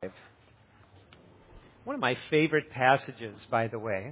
One of my favorite passages, by the way.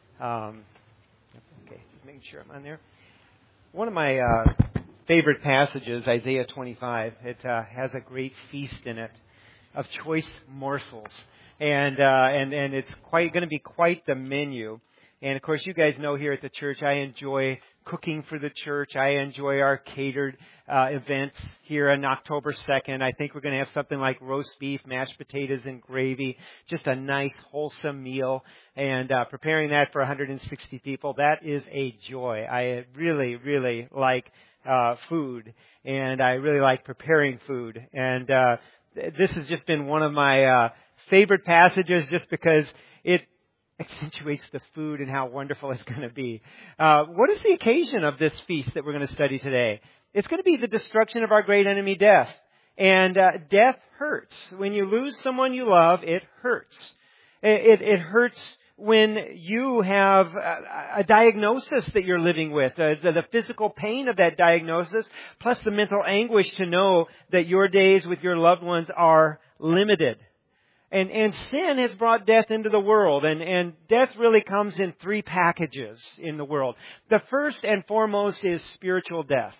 Okay, just making sure I'm on there. One of my favorite passages, Isaiah 25. It has a great feast in it of choice morsels, and it's going to be quite the menu. And of course, you guys know here at the church, I enjoy cooking for the church. I enjoy our catered events here on October 2nd. I think we're going to have something like roast beef, mashed potatoes, and gravy. Just a nice, wholesome meal. And preparing that for 160 people, that is a joy. I really, really like food. And I really like preparing food. And this has just been one of my favorite passages just because it accentuates the food and how wonderful it's going to be. What is the occasion of this feast that we're going to study today? It's going to be the destruction of our great enemy, death. And death hurts. When you lose someone you love, it hurts. It hurts when you have a diagnosis that you're living with, the physical pain of that diagnosis, plus the mental anguish to know that your days with your loved ones are limited. And sin has brought death into the world, and death really comes in three packages in the world. The first and foremost is spiritual death.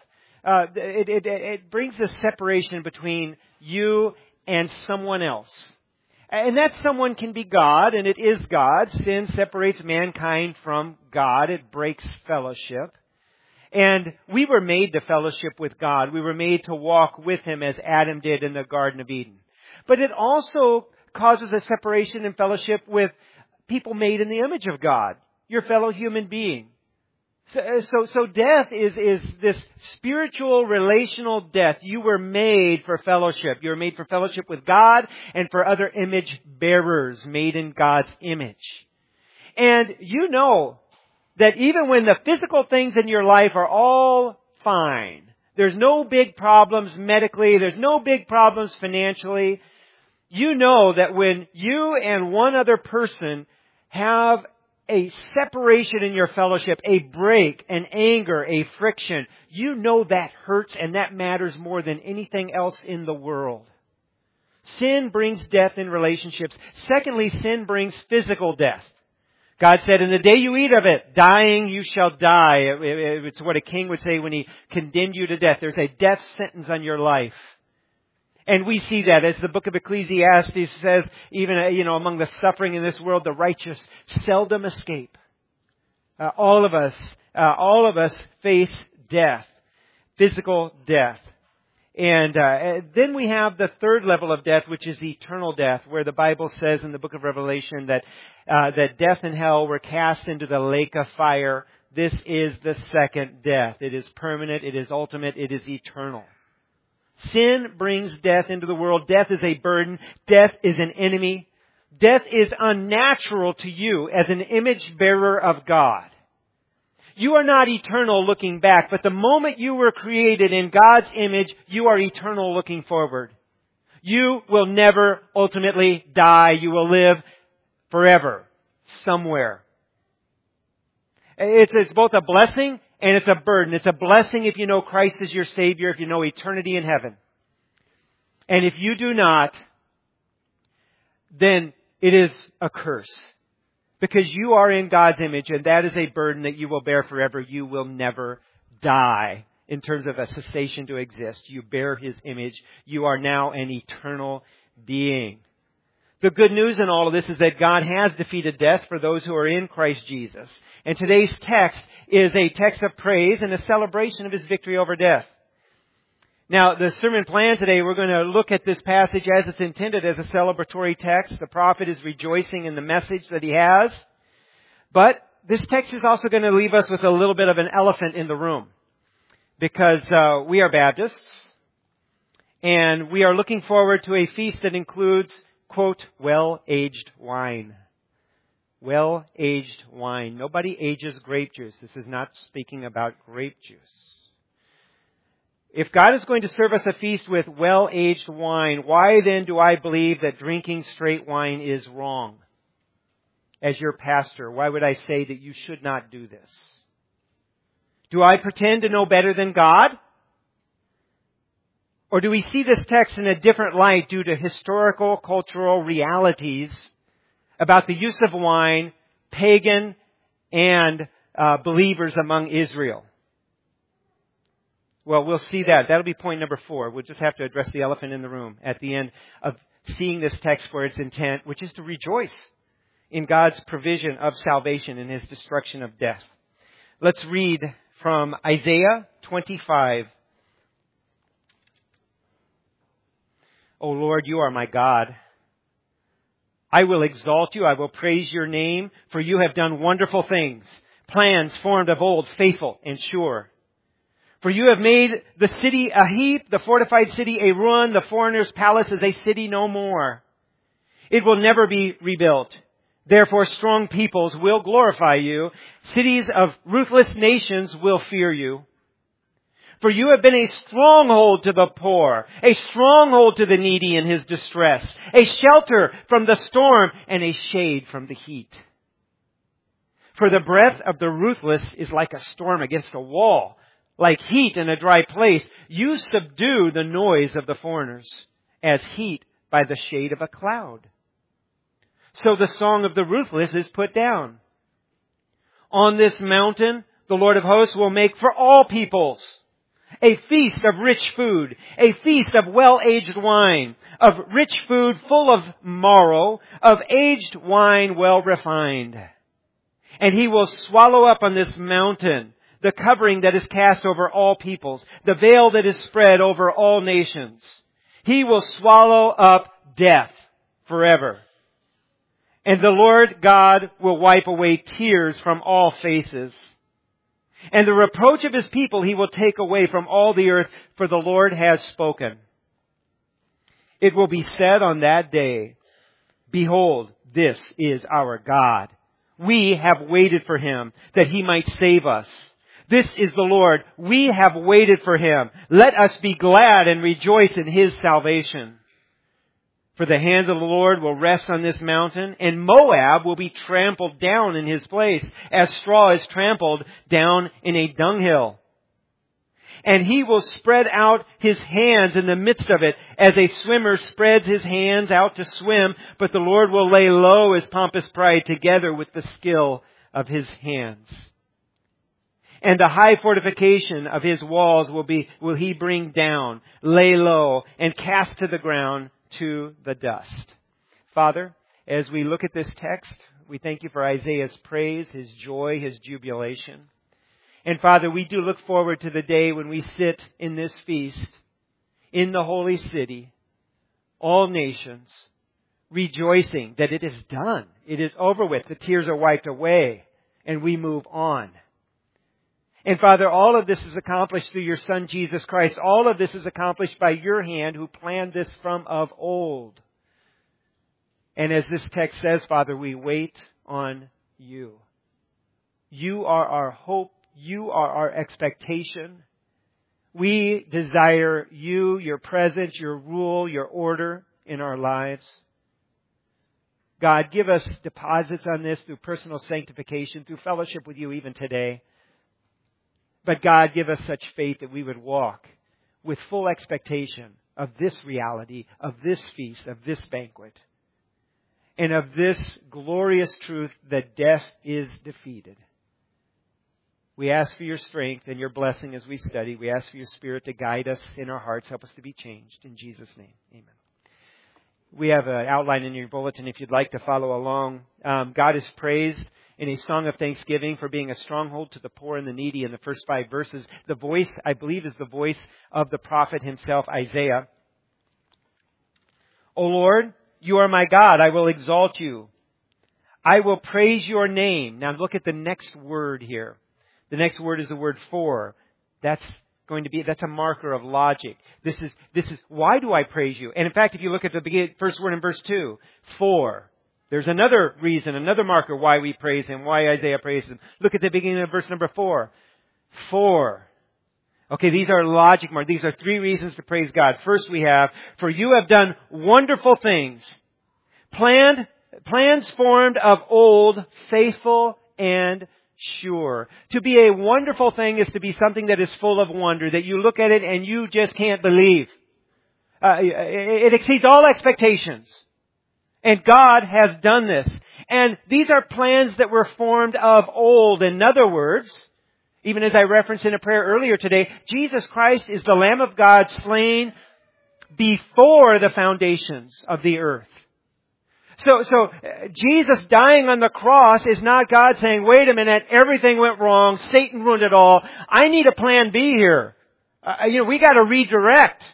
It brings a separation between you and someone else. And that someone can be God, and it is God. Sin separates mankind from God. It breaks fellowship. And we were made to fellowship with God. We were made to walk with Him as Adam did in the Garden of Eden. But it also causes a separation in fellowship with people made in the image of God, your fellow human being. So death is this spiritual, relational death. You were made for fellowship. You were made for fellowship with God and for other image bearers made in God's image. And you know that even when the physical things in your life are all fine, there's no big problems medically, there's no big problems financially, you know that when you and one other person have a separation in your fellowship, a break, an anger, a friction, you know that hurts and that matters more than anything else in the world. Sin brings death in relationships. Secondly, sin brings physical death. God said, in the day you eat of it, dying you shall die. It's what a king would say when he condemned you to death. There's a death sentence on your life. And we see that as the book of Ecclesiastes says, even, among the suffering in this world, the righteous seldom escape. All of us face death, physical death. And then we have the third level of death, which is eternal death, where the Bible says in the book of Revelation that death and hell were cast into the lake of fire. This is the second death. It is permanent, it is ultimate, it is eternal. Sin brings death into the world. Death is a burden. Death is an enemy. Death is unnatural to you as an image bearer of God. You are not eternal looking back, but the moment you were created in God's image, you are eternal looking forward. You will never ultimately die. You will live forever, somewhere. It's both a blessing and it's a burden. It's a blessing if you know Christ is your Savior, if you know eternity in heaven. And if you do not, then it is a curse. Because you are in God's image, and that is a burden that you will bear forever. You will never die in terms of a cessation to exist. You bear His image. You are now an eternal being. The good news in all of this is that God has defeated death for those who are in Christ Jesus. And today's text is a text of praise and a celebration of His victory over death. Now, the sermon plan today, we're going to look at this passage as it's intended as a celebratory text. The prophet is rejoicing in the message that he has. But this text is also going to leave us with a little bit of an elephant in the room. Because we are Baptists. And we are looking forward to a feast that includes, quote, well-aged wine. Well-aged wine. Nobody ages grape juice. This is not speaking about grape juice. If God is going to serve us a feast with well-aged wine, why then do I believe that drinking straight wine is wrong? As your pastor, why would I say that you should not do this? Do I pretend to know better than God? Or do we see this text in a different light due to historical, cultural realities about the use of wine, pagan and believers among Israel? Well, we'll see that. That'll be point number 4. We'll just have to address the elephant in the room at the end of seeing this text for its intent, which is to rejoice in God's provision of salvation and His destruction of death. Let's read from Isaiah 25. O Lord, you are my God. I will exalt you. I will praise your name, for you have done wonderful things, plans formed of old, faithful and sure. For you have made the city a heap, the fortified city a ruin, the foreigner's palace is a city no more. It will never be rebuilt. Therefore strong peoples will glorify you. Cities of ruthless nations will fear you. For you have been a stronghold to the poor, a stronghold to the needy in his distress, a shelter from the storm and a shade from the heat. For the breath of the ruthless is like a storm against a wall, like heat in a dry place. You subdue the noise of the foreigners as heat by the shade of a cloud. So the song of the ruthless is put down. On this mountain, the Lord of hosts will make for all peoples a feast of rich food, a feast of well-aged wine, of rich food full of marrow, of aged wine well refined. And He will swallow up on this mountain the covering that is cast over all peoples, the veil that is spread over all nations. He will swallow up death forever. And the Lord God will wipe away tears from all faces. And the reproach of His people He will take away from all the earth, for the Lord has spoken. It will be said on that day, behold, this is our God. We have waited for Him, that He might save us. This is the Lord. We have waited for Him. Let us be glad and rejoice in His salvation. For the hand of the Lord will rest on this mountain, and Moab will be trampled down in his place, as straw is trampled down in a dunghill. And He will spread out His hands in the midst of it, as a swimmer spreads his hands out to swim, but the Lord will lay low His pompous pride together with the skill of His hands. And the high fortification of His walls will He bring down, lay low, and cast to the ground to the dust. Father, as we look at this text, we thank You for Isaiah's praise, his joy, his jubilation. And Father, we do look forward to the day when we sit in this feast, in the holy city, all nations, rejoicing that it is done. It is over with. The tears are wiped away, and we move on. And Father, all of this is accomplished through Your Son, Jesus Christ. All of this is accomplished by Your hand who planned this from of old. And as this text says, Father, we wait on You. You are our hope. You are our expectation. We desire You, Your presence, Your rule, Your order in our lives. God, give us deposits on this through personal sanctification, through fellowship with You even today. But God, give us such faith that we would walk with full expectation of this reality, of this feast, of this banquet, and of this glorious truth that death is defeated. We ask for Your strength and Your blessing as we study. We ask for Your Spirit to guide us in our hearts, help us to be changed. In Jesus' name, amen. We have an outline in your bulletin if you'd like to follow along. God is praised in a song of thanksgiving for being a stronghold to the poor and the needy in the first 5 verses. The voice, I believe, is the voice of the prophet himself, Isaiah. O Lord, You are my God. I will exalt You. I will praise Your name. Now look at the next word here. The next word is the word for. That's a marker of logic. This is why do I praise You? And in fact, if you look at the first word in verse 2, for. There's another reason, another marker why we praise Him, why Isaiah praised Him. Look at the beginning of verse number 4. For. Okay, these are logic markers. These are 3 reasons to praise God. First we have, for You have done wonderful things. Plans formed of old, faithful and sure. To be a wonderful thing is to be something that is full of wonder, that you look at it and you just can't believe. It exceeds all expectations. And God has done this. And these are plans that were formed of old. In other words, even as I referenced in a prayer earlier today, Jesus Christ is the Lamb of God slain before the foundations of the earth. So Jesus dying on the cross is not God saying, wait a minute, everything went wrong, Satan ruined it all, I need a plan B here. We got to redirect.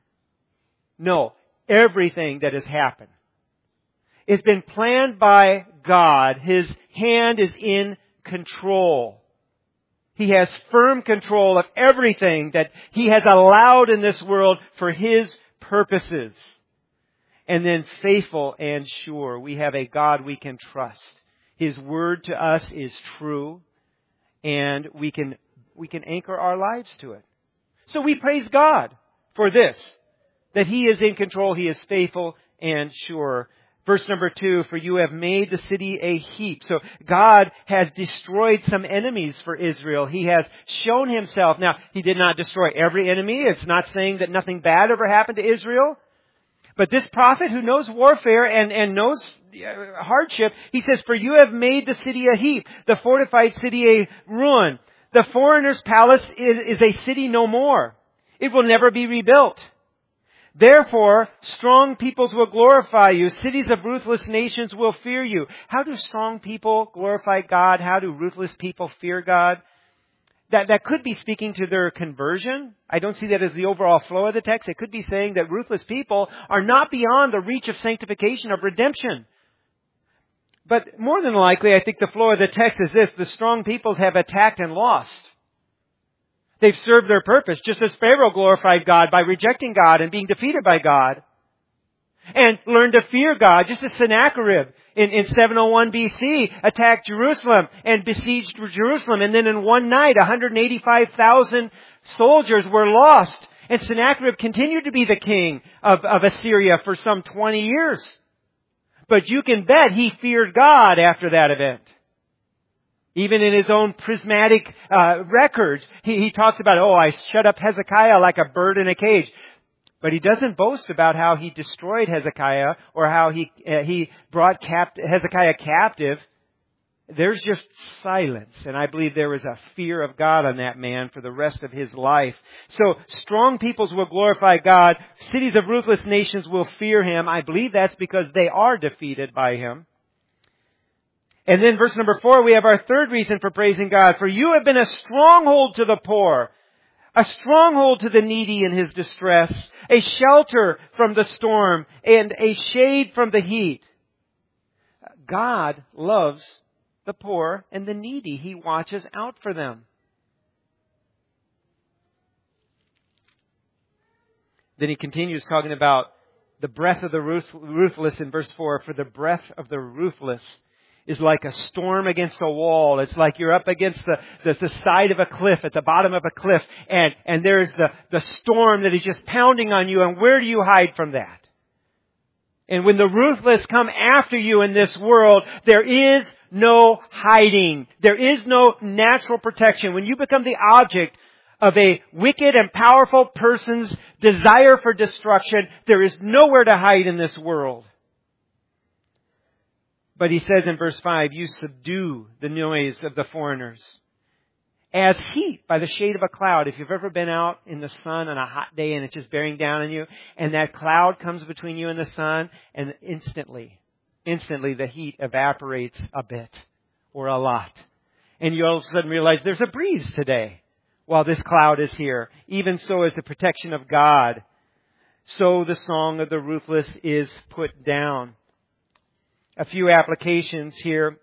No, everything that has happened has been planned by God. His hand is in control. He has firm control of everything that He has allowed in this world for His purposes. And then faithful and sure. We have a God we can trust. His word to us is true. And we can anchor our lives to it. So we praise God for this. That He is in control. He is faithful and sure. Verse number 2, for you have made the city a heap. So God has destroyed some enemies for Israel. He has shown Himself. Now, He did not destroy every enemy. It's not saying that nothing bad ever happened to Israel. But this prophet who knows warfare and knows hardship, he says, for you have made the city a heap, the fortified city a ruin. The foreigner's palace is a city no more. It will never be rebuilt. Therefore, strong peoples will glorify you. Cities of ruthless nations will fear you. How do strong people glorify God? How do ruthless people fear God? That could be speaking to their conversion. I don't see that as the overall flow of the text. It could be saying that ruthless people are not beyond the reach of sanctification, of redemption. But more than likely, I think the flow of the text is this. The strong peoples have attacked and lost. They've served their purpose, just as Pharaoh glorified God by rejecting God and being defeated by God. And learned to fear God, just as Sennacherib in 701 BC attacked Jerusalem and besieged Jerusalem. And then in one night, 185,000 soldiers were lost. And Sennacherib continued to be the king of Assyria for some 20 years. But you can bet he feared God after that event. Even in his own prismatic records, he talks about, I shut up Hezekiah like a bird in a cage. But he doesn't boast about how he destroyed Hezekiah or how he brought Hezekiah captive. There's just silence. And I believe there was a fear of God on that man for the rest of his life. So strong peoples will glorify God. Cities of ruthless nations will fear Him. I believe that's because they are defeated by Him. And then verse number 4, we have our third reason for praising God. For you have been a stronghold to the poor, a stronghold to the needy in his distress, a shelter from the storm, and a shade from the heat. God loves the poor and the needy. He watches out for them. Then he continues talking about the breath of the ruthless in verse 4. For the breath of the ruthless is like a storm against a wall. It's like you're up against the side of a cliff, at the bottom of a cliff, and there's the storm that is just pounding on you, and where do you hide from that? And when the ruthless come after you in this world, there is no hiding. There is no natural protection. When you become the object of a wicked and powerful person's desire for destruction, there is nowhere to hide in this world. But he says in verse 5, you subdue the noise of the foreigners as heat by the shade of a cloud. If you've ever been out in the sun on a hot day and it's just bearing down on you, and that cloud comes between you and the sun, and instantly the heat evaporates a bit or a lot. And you all of a sudden realize there's a breeze today while this cloud is here. Even so is the protection of God. So the song of the ruthless is put down. A few applications here.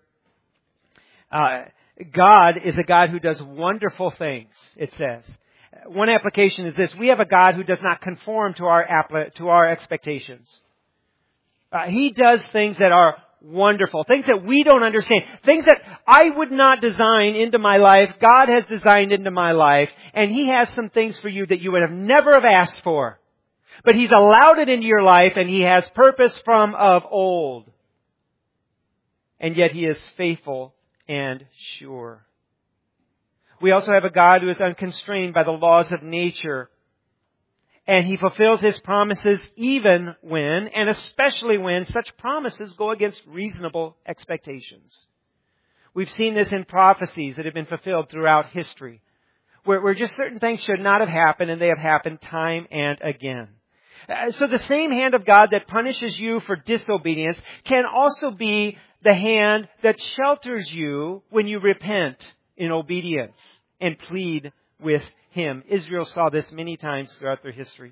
God is a God who does wonderful things, it says. One application is this. We have a God who does not conform to our expectations. He does things that are wonderful, things that we don't understand, things that I would not design into my life. God has designed into my life, and He has some things for you that you would have never have asked for. But He's allowed it into your life, and He has purpose from of old. And yet He is faithful and sure. We also have a God who is unconstrained by the laws of nature. And He fulfills His promises even when, and especially when, such promises go against reasonable expectations. We've seen this in prophecies that have been fulfilled throughout history, where just certain things should not have happened, and they have happened time and again. So the same hand of God that punishes you for disobedience can also be the hand that shelters you when you repent in obedience and plead with Him. Israel saw this many times throughout their history.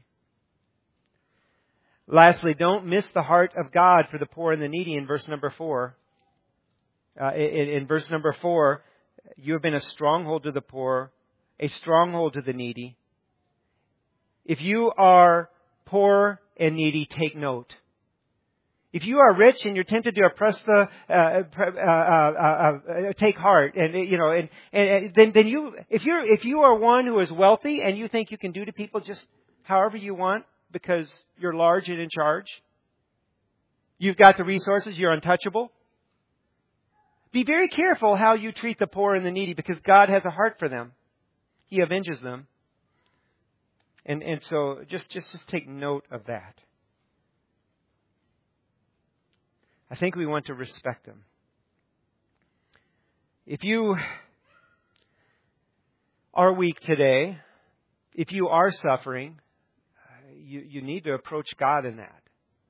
Lastly, don't miss the heart of God for the poor and the needy in verse number 4. In verse number 4, you have been a stronghold to the poor, a stronghold to the needy. If you are poor and needy, take note. If you are rich and you're tempted to oppress take heart, and then you, if you are one who is wealthy and you think you can do to people just however you want because you're large and in charge, you've got the resources, you're untouchable. Be very careful how you treat the poor and the needy, because God has a heart for them. He avenges them. And so just take note of that. I think we want to respect them. If you are weak today, if you are suffering, you need to approach God in that.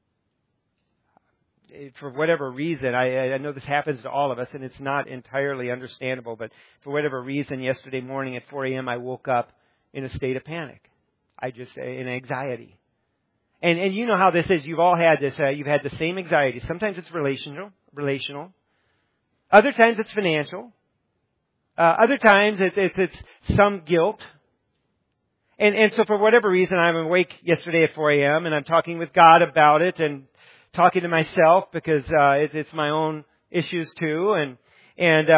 For whatever reason, I know this happens to all of us, and it's not entirely understandable, but for whatever reason, yesterday morning at 4 a.m., I woke up in a state of panic. In anxiety. And you know how this is. You've all had this. You've had the same anxiety. Sometimes it's relational. Other times it's financial. Other times it's some guilt. And so for whatever reason, I'm awake yesterday at 4 a.m. and I'm talking with God about it and talking to myself because it's my own issues too. And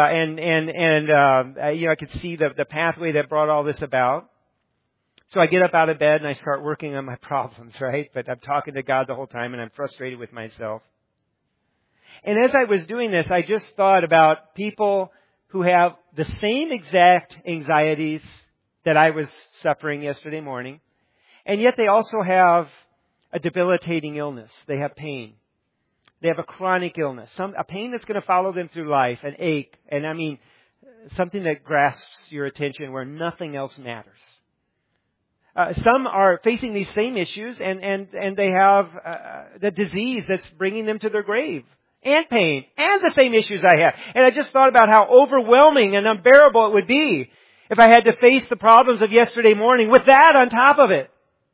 I could see the pathway that brought all this about. So I get up out of bed and I start working on my problems, right? But I'm talking to God the whole time and I'm frustrated with myself. And as I was doing this, I just thought about people who have the same exact anxieties that I was suffering yesterday morning. And yet they also have a debilitating illness. They have pain. They have a chronic illness. A pain that's going to follow them through life, an ache. And I mean, something that grasps your attention where nothing else matters. Some are facing these same issues and they have the disease that's bringing them to their grave. And pain. And the same issues I have. And I just thought about how overwhelming and unbearable it would be if I had to face the problems of yesterday morning with that on top of it.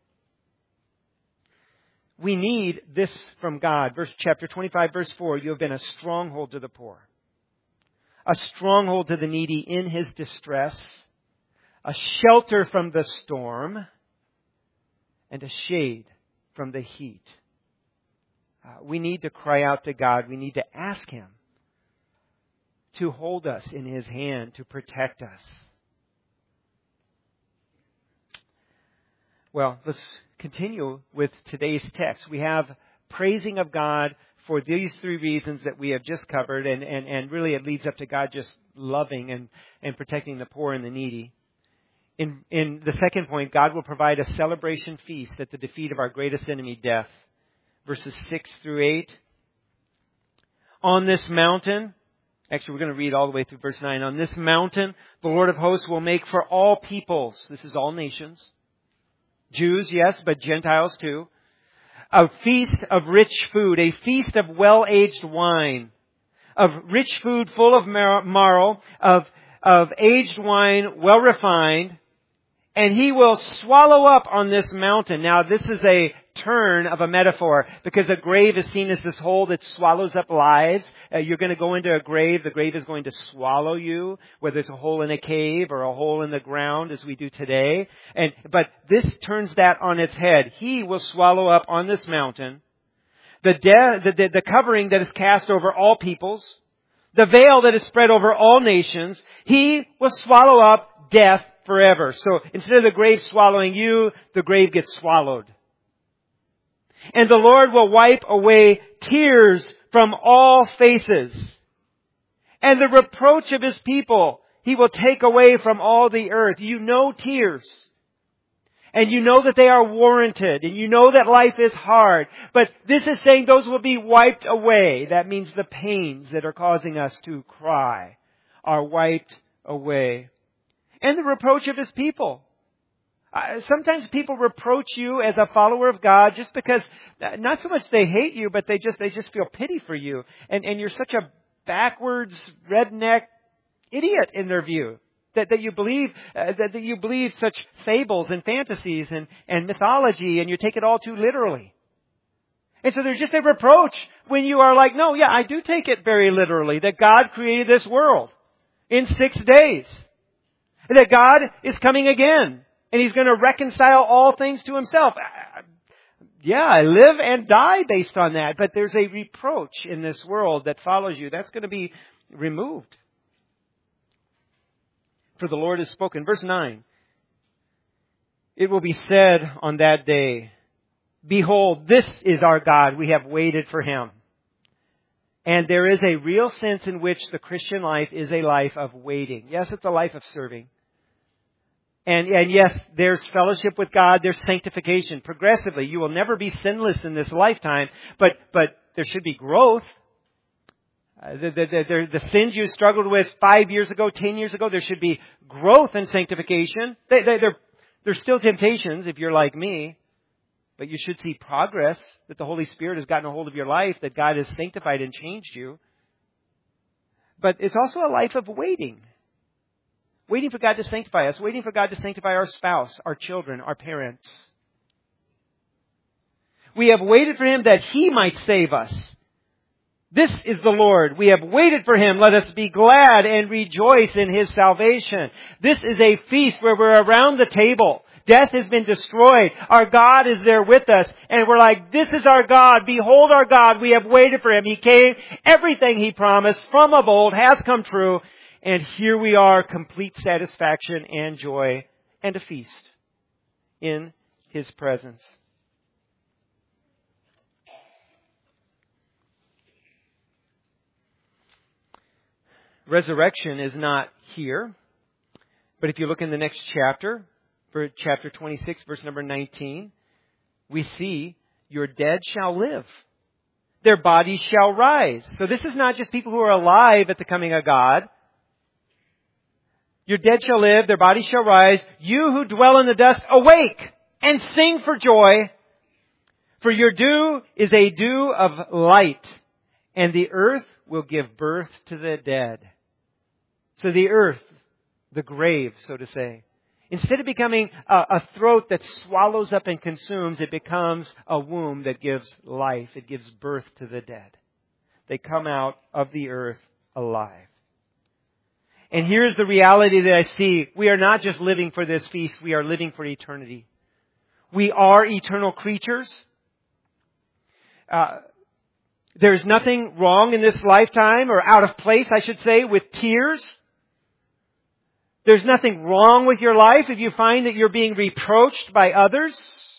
We need this from God. Chapter 25, verse 4, you have been a stronghold to the poor. A stronghold to the needy in his distress. A shelter from the storm, and a shade from the heat. We need to cry out to God. We need to ask Him to hold us in His hand, to protect us. Well, let's continue with today's text. We have praising of God for these three reasons that we have just covered, and really it leads up to God just loving and protecting the poor and the needy. In the second point, God will provide a celebration feast at the defeat of our greatest enemy, death. Verses 6 through 8. On this mountain, actually we're going to read all the way through verse 9. On this mountain, the Lord of hosts will make for all peoples, this is all nations, Jews, yes, but Gentiles too, a feast of rich food, a feast of well-aged wine, of rich food full of marrow, of aged wine well refined, and He will swallow up on this mountain. Now, this is a turn of a metaphor, because a grave is seen as this hole that swallows up lives. You're going to go into a grave. The grave is going to swallow you, whether it's a hole in a cave or a hole in the ground, as we do today. But this turns that on its head. He will swallow up on this mountain the covering that is cast over all peoples, the veil that is spread over all nations. He will swallow up death forever. So instead of the grave swallowing you, the grave gets swallowed. And the Lord will wipe away tears from all faces. And the reproach of His people He will take away from all the earth. You know tears. And you know that they are warranted. And you know that life is hard. But this is saying those will be wiped away. That means the pains that are causing us to cry are wiped away. And the reproach of His people. Sometimes people reproach you as a follower of God just because, not so much they hate you, but they just feel pity for you. And you're such a backwards, redneck idiot in their view. That you believe that you believe such fables and fantasies and mythology, and you take it all too literally. And so there's just a reproach when you are like, no, yeah, I do take it very literally, that God created this world in 6 days. That God is coming again. And He's going to reconcile all things to Himself. Yeah, I live and die based on that. But there's a reproach in this world that follows you. That's going to be removed. For the Lord has spoken. Verse 9. It will be said on that day, behold, this is our God. We have waited for Him. And there is a real sense in which the Christian life is a life of waiting. Yes, it's a life of serving. And yes, there's fellowship with God, there's sanctification. Progressively, you will never be sinless in this lifetime, but there should be growth. The sins you struggled with 5 years ago, 10 years ago, there should be growth in sanctification. There's still temptations if you're like me, but you should see progress, that the Holy Spirit has gotten a hold of your life, that God has sanctified and changed you. But it's also a life of waiting. Waiting for God to sanctify us. Waiting for God to sanctify our spouse, our children, our parents. We have waited for Him that He might save us. This is the Lord. We have waited for Him. Let us be glad and rejoice in His salvation. This is a feast where we're around the table. Death has been destroyed. Our God is there with us. And we're like, this is our God. Behold our God. We have waited for Him. He came. Everything He promised from of old has come true. And here we are, complete satisfaction and joy and a feast in His presence. Resurrection is not here. But if you look in the next chapter, for chapter 26, verse number 19, we see, your dead shall live. Their bodies shall rise. So this is not just people who are alive at the coming of God. Your dead shall live, their bodies shall rise. You who dwell in the dust, awake and sing for joy. For your dew is a dew of light, and the earth will give birth to the dead. So the earth, the grave, so to say, instead of becoming a throat that swallows up and consumes, it becomes a womb that gives life. It gives birth to the dead. They come out of the earth alive. And here's the reality that I see. We are not just living for this feast. We are living for eternity. We are eternal creatures. There's nothing wrong in this lifetime, or out of place, I should say, with tears. There's nothing wrong with your life if you find that you're being reproached by others.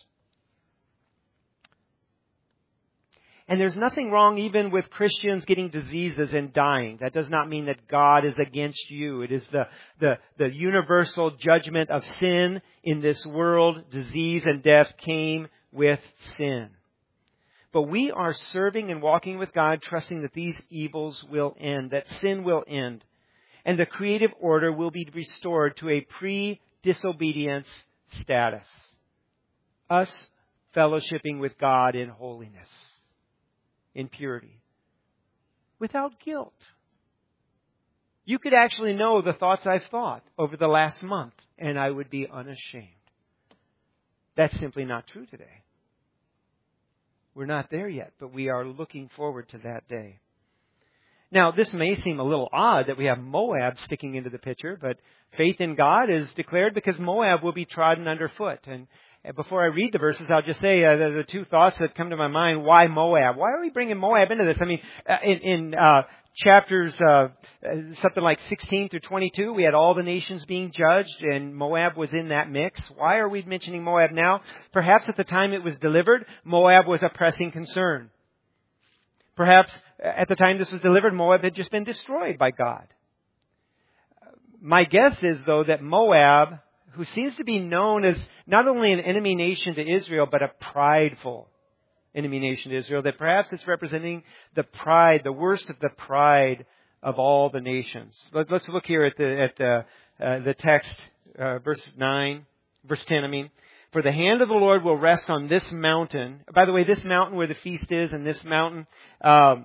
And there's nothing wrong even with Christians getting diseases and dying. That does not mean that God is against you. It is the universal judgment of sin in this world. Disease and death came with sin. But we are serving and walking with God, trusting that these evils will end, that sin will end, and the creative order will be restored to a pre-disobedience status. Us fellowshipping with God in holiness, in purity, without guilt. You could actually know the thoughts I've thought over the last month, and I would be unashamed. That's simply not true today. We're not there yet, but we are looking forward to that day. Now, this may seem a little odd that we have Moab sticking into the picture, but faith in God is declared because Moab will be trodden underfoot. And before I read the verses, I'll just say the two thoughts that come to my mind. Why Moab? Why are we bringing Moab into this? I mean, in chapters something like 16 through 22, we had all the nations being judged, and Moab was in that mix. Why are we mentioning Moab now? Perhaps at the time it was delivered, Moab was a pressing concern. Perhaps at the time this was delivered, Moab had just been destroyed by God. My guess is, though, that Moab, who seems to be known as not only an enemy nation to Israel, but a prideful enemy nation to Israel, that perhaps it's representing the pride, the worst of the pride of all the nations. Let's look here at the text, verse 10. For the hand of the Lord will rest on this mountain. By the way, this mountain where the feast is, and this mountain, I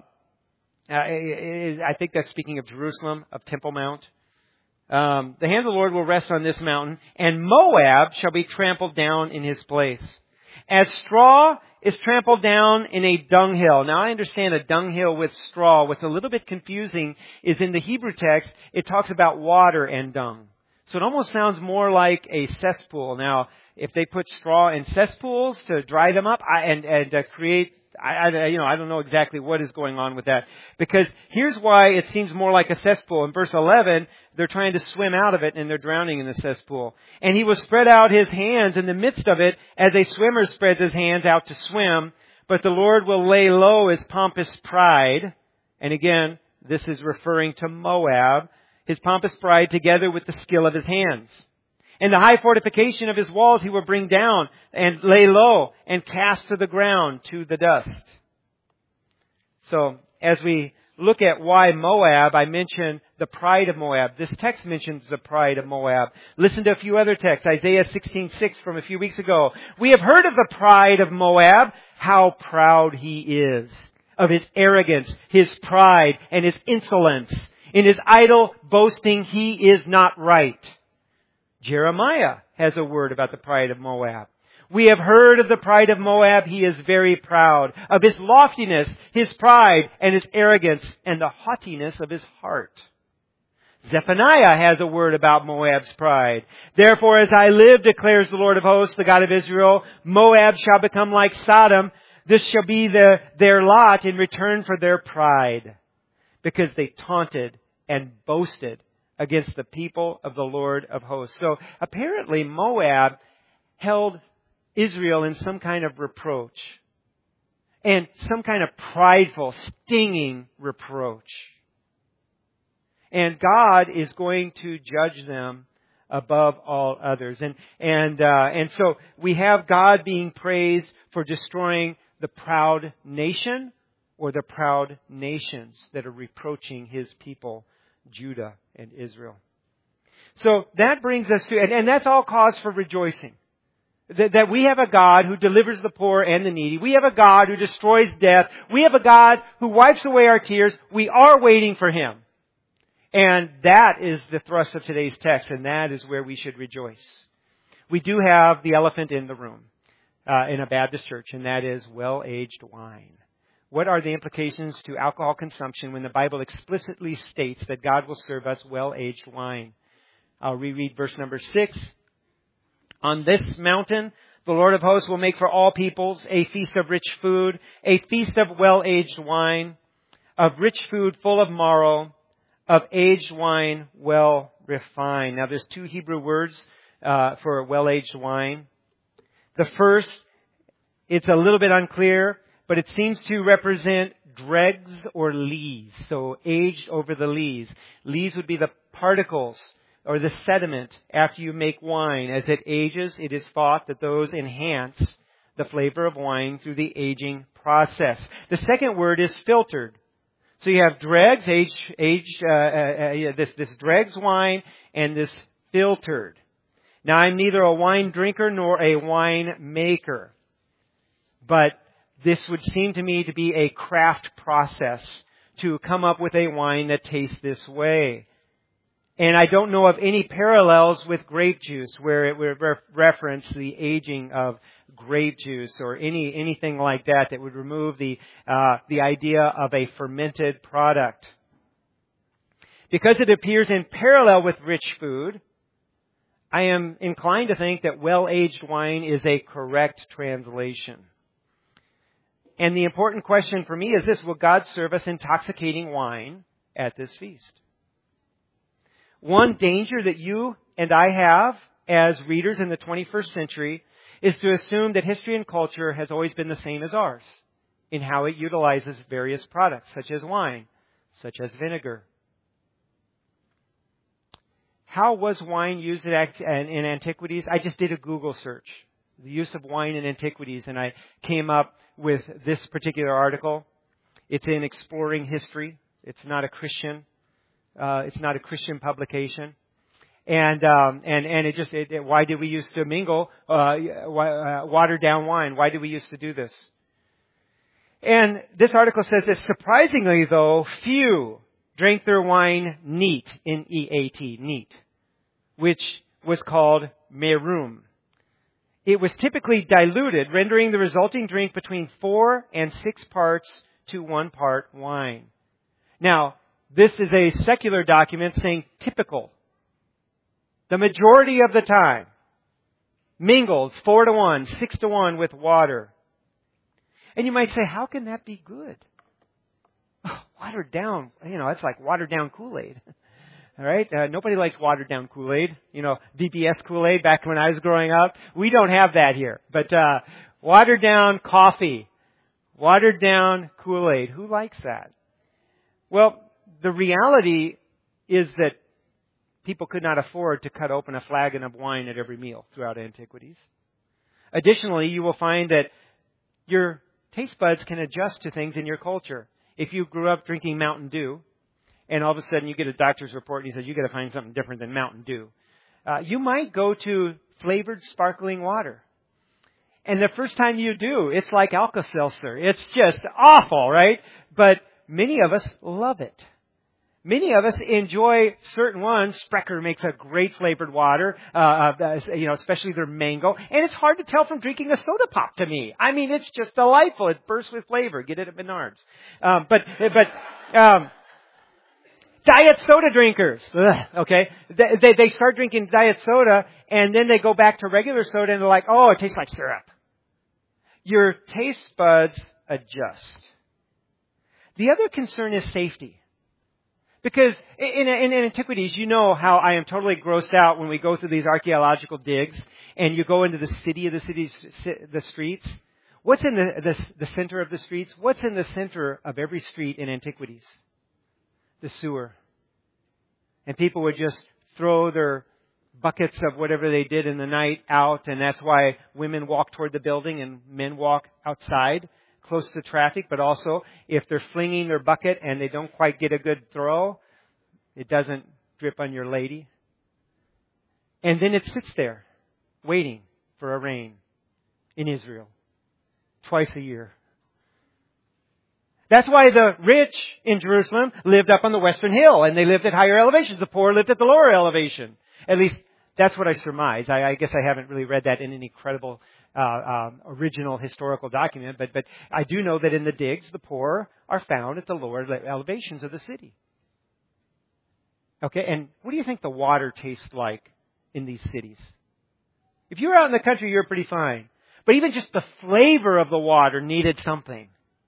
think that's speaking of Jerusalem, of Temple Mount. The hand of the Lord will rest on this mountain, and Moab shall be trampled down in his place, as straw is trampled down in a dunghill. Now, I understand a dunghill with straw. What's a little bit confusing is in the Hebrew text, it talks about water and dung. So it almost sounds more like a cesspool. Now, if they put straw in cesspools to dry them up and create, I don't know exactly what is going on with that. Because here's why it seems more like a cesspool. In verse 11, they're trying to swim out of it and they're drowning in the cesspool. And he will spread out his hands in the midst of it as a swimmer spreads his hands out to swim. But the Lord will lay low his pompous pride. And again, this is referring to Moab. His pompous pride together with the skill of his hands. And the high fortification of his walls he will bring down and lay low and cast to the ground to the dust. So, as we look at why Moab, I mentioned the pride of Moab. This text mentions the pride of Moab. Listen to a few other texts. Isaiah 16:6 from a few weeks ago. We have heard of the pride of Moab, how proud he is, of his arrogance, his pride, and his insolence. In his idle boasting, he is not right. Jeremiah has a word about the pride of Moab. We have heard of the pride of Moab. He is very proud. Of his loftiness, his pride, and his arrogance, and the haughtiness of his heart. Zephaniah has a word about Moab's pride. Therefore, as I live, declares the Lord of hosts, the God of Israel, Moab shall become like Sodom. This shall be their lot in return for their pride, because they taunted and boasted against the people of the Lord of hosts. So apparently Moab held Israel in some kind of reproach. And some kind of prideful, stinging reproach. And God is going to judge them above all others. And so we have God being praised for destroying the proud nation or the proud nations that are reproaching His people, Judah and Israel. So that brings us to, and that's all cause for rejoicing. That we have a God who delivers the poor and the needy. We have a God who destroys death. We have a God who wipes away our tears. We are waiting for Him. And that is the thrust of today's text, and that is where we should rejoice. We do have the elephant in the room in a Baptist church, and that is well-aged wine. What are the implications to alcohol consumption when the Bible explicitly states that God will serve us well-aged wine? I'll reread verse number 6. On this mountain, the Lord of hosts will make for all peoples a feast of rich food, a feast of well-aged wine, of rich food full of marrow, of aged wine well refined. Now there's two Hebrew words for well-aged wine. The first, it's a little bit unclear, but it seems to represent dregs or lees. So aged over the lees. Lees would be the particles or the sediment after you make wine. As it ages, it is thought that those enhance the flavor of wine through the aging process. The second word is filtered. So you have dregs, this dregs wine, and this filtered. Now, I'm neither a wine drinker nor a wine maker, but this would seem to me to be a craft process to come up with a wine that tastes this way. And I don't know of any parallels with grape juice where it would reference the aging of grape juice or anything like that would remove the idea of a fermented product. Because it appears in parallel with rich food, I am inclined to think that well-aged wine is a correct translation. And the important question for me is this: will God serve us intoxicating wine at this feast? One danger that you and I have as readers in the 21st century is to assume that history and culture has always been the same as ours in how it utilizes various products, such as wine, such as vinegar. How was wine used in antiquities? I just did a Google search. The use of wine in antiquities, and I came up with this particular article. It's in Exploring History. It's not a Christian publication. And why did we used to mingle watered down wine? Why did we used to do this? And this article says that surprisingly, though, few drank their wine neat, N-E-A-T, neat, which was called merum. It was typically diluted, rendering the resulting drink between 4 and 6 parts to 1 part wine. Now, this is a secular document saying typical. The majority of the time, mingled 4 to 1, 6 to 1 with water. And you might say, how can that be good? Oh, watered down, it's like watered down Kool-Aid. All right? Nobody likes watered down Kool-Aid. VBS Kool-Aid back when I was growing up. We don't have that here. But watered down coffee, watered down Kool-Aid. Who likes that? Well, the reality is that people could not afford to cut open a flagon of wine at every meal throughout antiquities. Additionally, you will find that your taste buds can adjust to things in your culture. If you grew up drinking Mountain Dew, and all of a sudden you get a doctor's report and he says, you got to find something different than Mountain Dew, you might go to flavored sparkling water. And the first time you do, it's like Alka-Seltzer. It's just awful, right? But many of us love it. Many of us enjoy certain ones. Sprecher makes a great flavored water, especially their mango. And it's hard to tell from drinking a soda pop to me. I mean, it's just delightful. It bursts with flavor. Get it at Menards. Diet soda drinkers, okay? They start drinking diet soda, and then they go back to regular soda, and they're like, oh, it tastes like syrup. Your taste buds adjust. The other concern is safety. Because in antiquities, you know how I am totally grossed out when we go through these archaeological digs and you go into the streets. What's in the center of the streets? What's in the center of every street in antiquities? The sewer. And people would just throw their buckets of whatever they did in the night out, and that's why women walk toward the building and men walk outside, close to traffic, but also if they're flinging their bucket and they don't quite get a good throw, it doesn't drip on your lady. And then it sits there, waiting for a rain in Israel, twice a year. That's why the rich in Jerusalem lived up on the western hill, and they lived at higher elevations. The poor lived at the lower elevation. At least that's what I surmise. I guess I haven't really read that in any credible original historical document, but I do know that in the digs, the poor are found at the lower elevations of the city. Okay, and what do you think the water tastes like in these cities? If you're out in the country, you're pretty fine. But even just the flavor of the water needed something.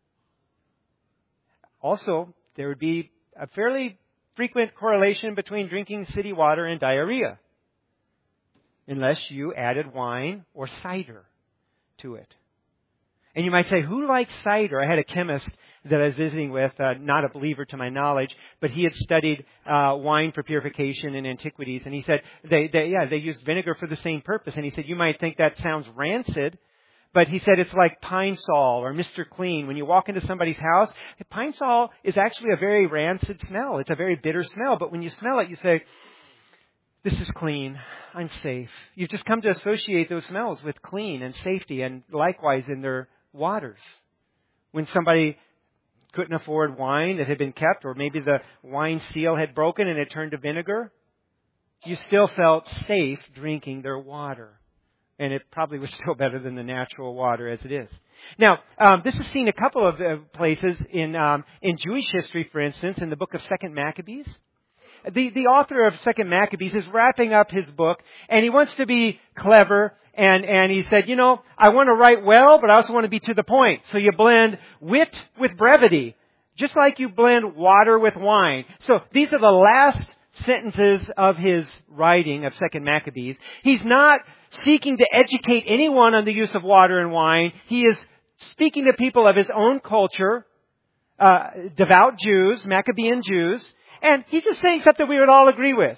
Also, there would be a fairly frequent correlation between drinking city water and diarrhea, unless you added wine or cider to it. And you might say, who likes cider? I had a chemist that I was visiting with, not a believer to my knowledge, but he had studied wine for purification in antiquities, and he said they used vinegar for the same purpose. And he said, you might think that sounds rancid, but he said it's like Pine Sol or Mr. Clean. When you walk into somebody's house, Pine Sol is actually a very rancid smell. It's a very bitter smell, but when you smell it, you say, this is clean. I'm safe. You've just come to associate those smells with clean and safety, and likewise in their waters. When somebody couldn't afford wine that had been kept, or maybe the wine seal had broken and it turned to vinegar, you still felt safe drinking their water. And it probably was still better than the natural water as it is. Now, this is seen a couple of places in Jewish history, for instance, in the book of 2 Maccabees. The author of 2 Maccabees is wrapping up his book, and he wants to be clever, and he said, I want to write well, but I also want to be to the point. So you blend wit with brevity, just like you blend water with wine. So these are the last sentences of his writing of 2 Maccabees. He's not seeking to educate anyone on the use of water and wine. He is speaking to people of his own culture, devout Jews, Maccabean Jews, and he's just saying something we would all agree with.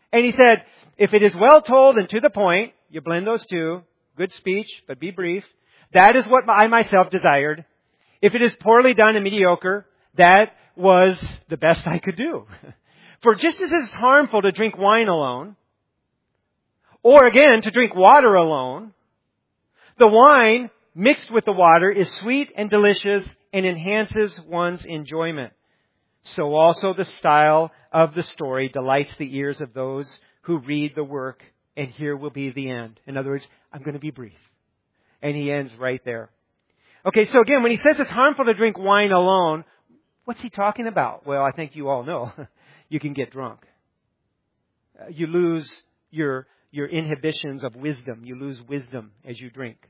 And he said, if it is well told and to the point, you blend those two, good speech, but be brief, that is what I myself desired. If it is poorly done and mediocre, that was the best I could do. For just as it is harmful to drink wine alone, or again, to drink water alone, the wine mixed with the water is sweet and delicious and enhances one's enjoyment. So also the style of the story delights the ears of those who read the work, and here will be the end. In other words, I'm going to be brief. And he ends right there. Okay, so again, when he says it's harmful to drink wine alone, what's he talking about? Well, I think you all know. You can get drunk. You lose your inhibitions of wisdom. You lose wisdom as you drink.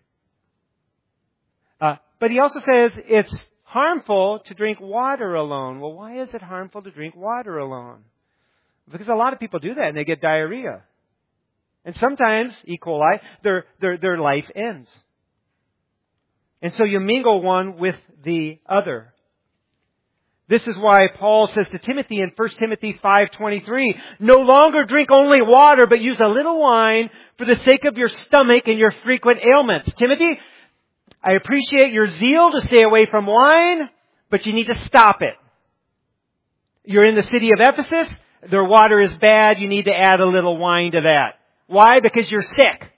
But he also says it's harmful to drink water alone. Well, why is it harmful to drink water alone? Because a lot of people do that and they get diarrhea. And sometimes, E. coli, their life ends. And so you mingle one with the other. This is why Paul says to Timothy in 1 Timothy 5:23, no longer drink only water, but use a little wine for the sake of your stomach and your frequent ailments. Timothy, I appreciate your zeal to stay away from wine, but you need to stop it. You're in the city of Ephesus. Their water is bad. You need to add a little wine to that. Why? Because you're sick.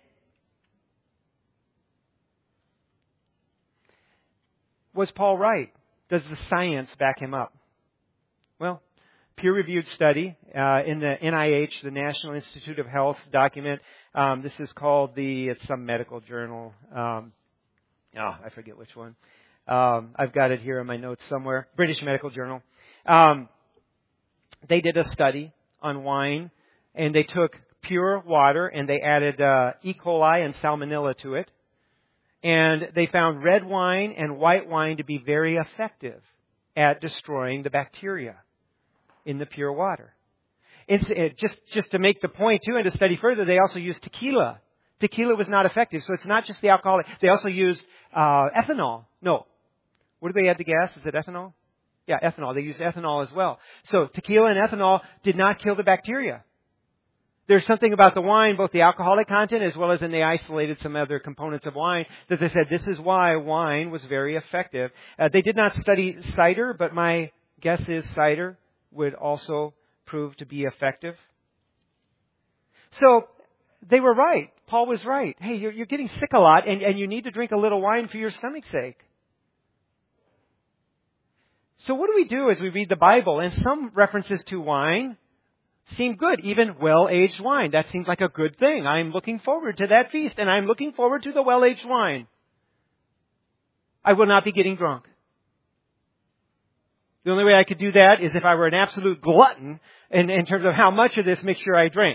Was Paul right? Does the science back him up? Well, peer-reviewed study in the NIH, the National Institute of Health document. This is called it's some medical journal. I forget which one. I've got it here in my notes somewhere. British Medical Journal. They did a study on wine, and they took pure water and they added E. coli and salmonella to it. And they found red wine and white wine to be very effective at destroying the bacteria in the pure water. Just to make the point too, and to study further, they also used tequila. Tequila was not effective, so it's not just the alcoholic. They also used ethanol. No. What do they add to gas? Is it ethanol? Yeah, ethanol. They used ethanol as well. So tequila and ethanol did not kill the bacteria. There's something about the wine, both the alcoholic content as well as in they isolated some other components of wine, that they said this is why wine was very effective. They did not study cider, but my guess is cider would also prove to be effective. So they were right. Paul was right. Hey, you're getting sick a lot, and you need to drink a little wine for your stomach's sake. So what do we do as we read the Bible? And some references to wine seem good, even well-aged wine. That seems like a good thing. I'm looking forward to that feast, and I'm looking forward to the well-aged wine. I will not be getting drunk. The only way I could do that is if I were an absolute glutton in terms of how much of this mixture I drink.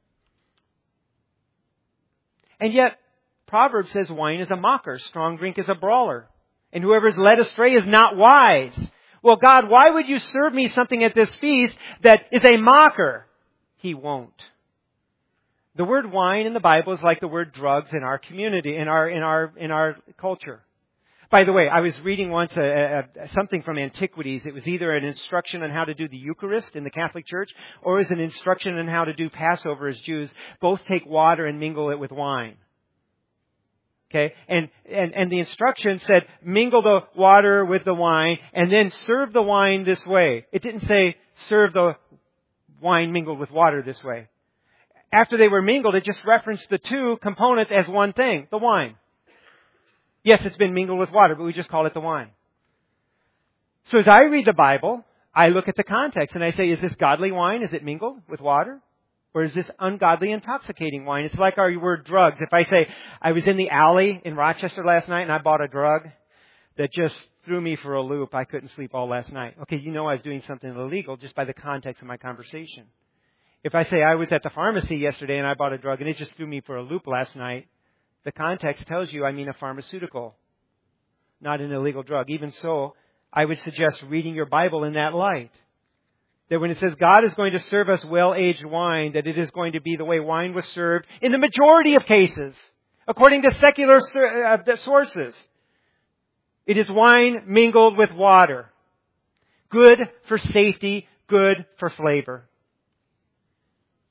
And yet, Proverbs says wine is a mocker, strong drink is a brawler, and whoever is led astray is not wise. Well, God, why would you serve me something at this feast that is a mocker? He won't. The word wine in the Bible is like the word drugs in our community, in our culture. By the way, I was reading once something from Antiquities. It was either an instruction on how to do the Eucharist in the Catholic Church, or it was an instruction on how to do Passover as Jews. Both take water and mingle it with wine. Okay, and the instruction said, mingle the water with the wine, and then serve the wine this way. It didn't say, serve the wine mingled with water this way. After they were mingled, it just referenced the two components as one thing, the wine. Yes, it's been mingled with water, but we just call it the wine. So as I read the Bible, I look at the context and I say, is this godly wine? Is it mingled with water? Or is this ungodly, intoxicating wine? It's like our word drugs. If I say, I was in the alley in Rochester last night and I bought a drug that just threw me for a loop. I couldn't sleep all last night. Okay, you know I was doing something illegal just by the context of my conversation. If I say I was at the pharmacy yesterday and I bought a drug and it just threw me for a loop last night, the context tells you I mean a pharmaceutical, not an illegal drug. Even so, I would suggest reading your Bible in that light. That when it says God is going to serve us well-aged wine, that it is going to be the way wine was served in the majority of cases, according to secular sources. It is wine mingled with water. Good for safety, good for flavor.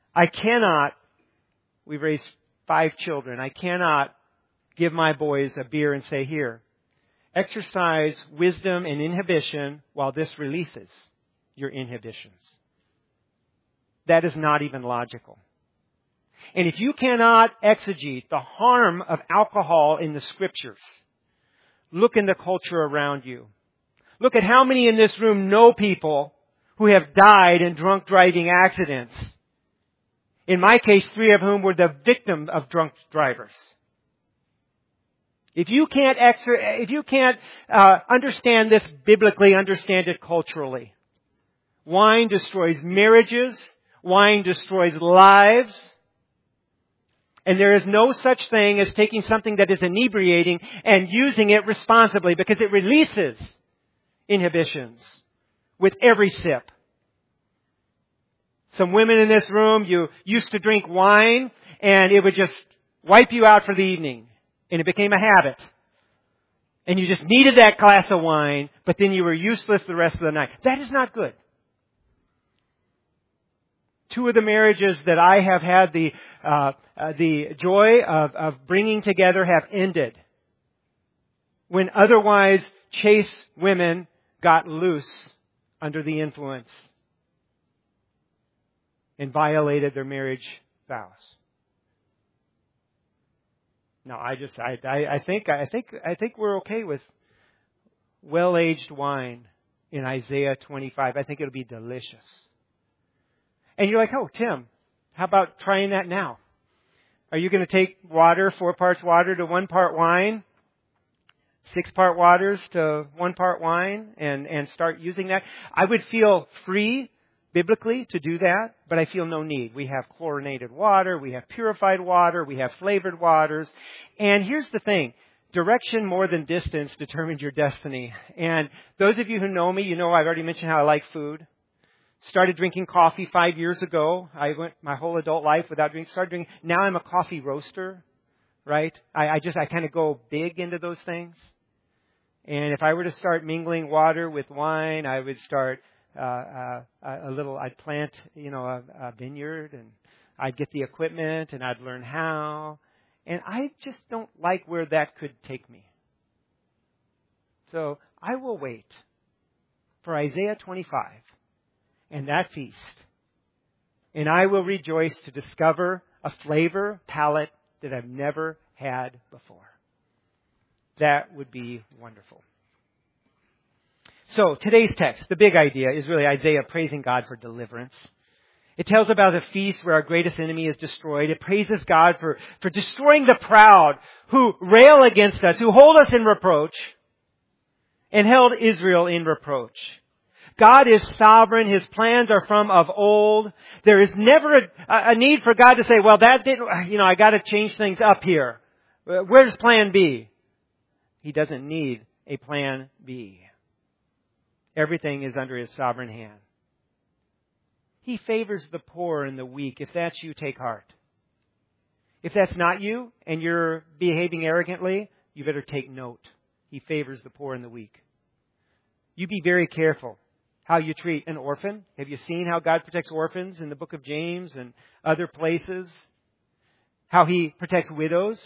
We've raised 5 children. I cannot give my boys a beer and say, here, exercise wisdom and inhibition while this releases your inhibitions. That is not even logical. And if you cannot exegete the harm of alcohol in the Scriptures, look in the culture around you. Look at how many in this room know people who have died in drunk driving accidents. In my case, 3 of whom were the victim of drunk drivers. If you can't understand this biblically, understand it culturally. Wine destroys marriages. Wine destroys lives. And there is no such thing as taking something that is inebriating and using it responsibly, because it releases inhibitions with every sip. Some women in this room, you used to drink wine and it would just wipe you out for the evening. And it became a habit. And you just needed that glass of wine, but then you were useless the rest of the night. That is not good. 2 of the marriages that I have had the joy of bringing together have ended when otherwise chaste women got loose under the influence and violated their marriage vows. No, I think we're okay with well-aged wine in Isaiah 25. I think it'll be delicious. And you're like, oh, Tim, how about trying that now? Are you going to take water, 4 parts water to 1 part wine, 6 part waters to 1 part wine, and start using that? I would feel free biblically to do that, but I feel no need. We have chlorinated water, we have purified water, we have flavored waters. And here's the thing. Direction more than distance determines your destiny. And those of you who know me, you know I've already mentioned how I like food. Started drinking coffee 5 years ago. I went my whole adult life without drinking. Started drinking. Now I'm a coffee roaster, right? I kind of go big into those things. And if I were to start mingling water with wine, I would start I'd plant, a vineyard, and I'd get the equipment and I'd learn how. And I just don't like where that could take me. So I will wait for Isaiah 25 and that feast. And I will rejoice to discover a flavor palette that I've never had before. That would be wonderful. So today's text, the big idea, is really Isaiah praising God for deliverance. It tells about a feast where our greatest enemy is destroyed. It praises God for destroying the proud who rail against us, who hold us in reproach, and held Israel in reproach. God is sovereign. His plans are from of old. There is never a need for God to say, well, that didn't, I got to change things up here. Where's plan B? He doesn't need a plan B. Everything is under His sovereign hand. He favors the poor and the weak. If that's you, take heart. If that's not you and you're behaving arrogantly, you better take note. He favors the poor and the weak. You be very careful how you treat an orphan. Have you seen how God protects orphans in the book of James and other places? How He protects widows?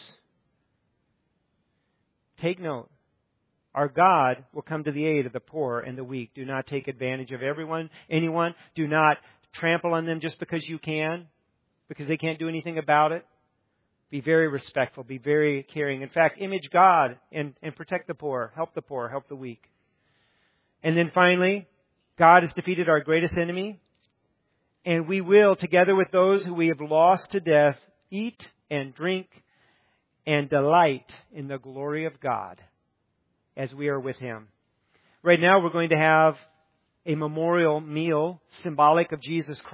Take note. Our God will come to the aid of the poor and the weak. Do not take advantage of anyone. Do not trample on them just because you can, because they can't do anything about it. Be very respectful. Be very caring. In fact, image God and protect the poor. Help the weak. And then finally, God has defeated our greatest enemy. And we will, together with those who we have lost to death, eat and drink and delight in the glory of God as we are with Him. Right now we're going to have a memorial meal symbolic of Jesus Christ.